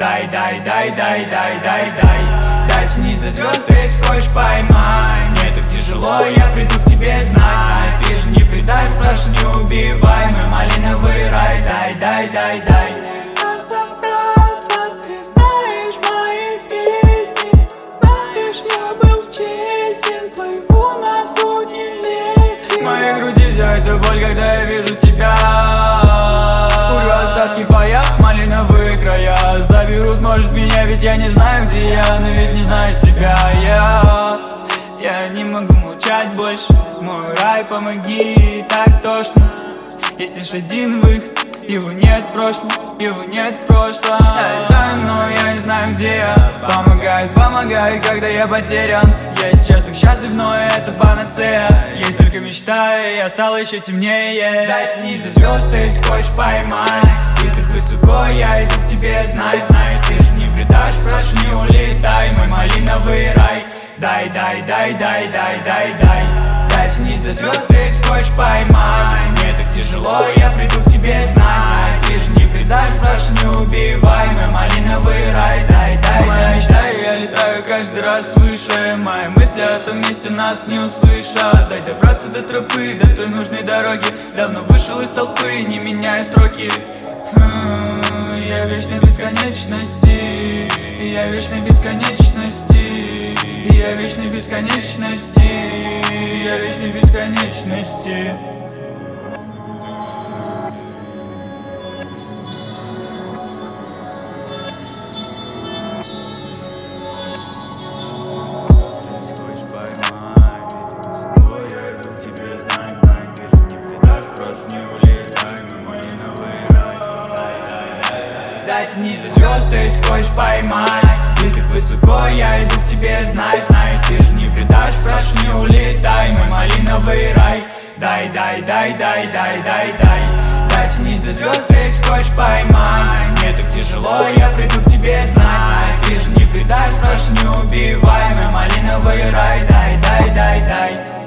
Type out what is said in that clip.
Дай, дай, дай, дай, дай, дай, дай. Дай тянись до звезд, ты их хочешь поймай. Мне так тяжело, я приду к тебе, знай. Ты же не предашь, прошу, не убивай мой малиновый рай. Дай, дай, дай, дай. В моей груди зияет боль, когда я вижу тебя. Курю остатки фая, малиновые края. Заберут, может, меня, ведь я не знаю, где я. Но ведь не знаю себя я не могу молчать больше. Мой рай, помоги, так тошно. Есть лишь один выход, его нет в прошлом, его нет в прошлом. Я летаю, но я не знаю, где я. Помогает, помогает, когда я потерян. Я сейчас так счастлив, но это панацея. Есть только мечта, и я стал еще темнее. Дай тянись до звезд, ты их хочешь поймай. Ты так высоко, я иду к тебе, знай, знай. Ты же не предашь, прошу, не улетай, мой малиновый рай. Дай, дай, дай, дай, дай, дай, дай. Дай тянись до звезд, ты их хочешь поймай. Мне так тяжело, я приду к тебе, знай, знай. Ты же не предашь, прошу, не убивай мой малиновый рай. Дай, дай, дай, мечта, я летаю каждый раз выше. Мои мысли о том месте нас не услышат. Дай добраться до тропы, до той нужной дороги. Давно вышел из толпы, не меняя сроки. Я в вечной бесконечности, я в вечной бесконечности, я в вечной бесконечности, я в вечной бесконечности. Дай тянись до звезд, ты их хочешь поймай. Ты так высоко, я иду к тебе, знай, знай. Ты же не предашь, прошу, не улетай, мой малиновый рай. Дай, дай, дай, дай, дай, дай, дай. Дай тянись до звезд, ты их хочешь поймай. Мне так тяжело, я приду к тебе, знай, знай. Ты же не предашь, прошу, не убивай мой малиновый рай. Дай, дай, дай, дай.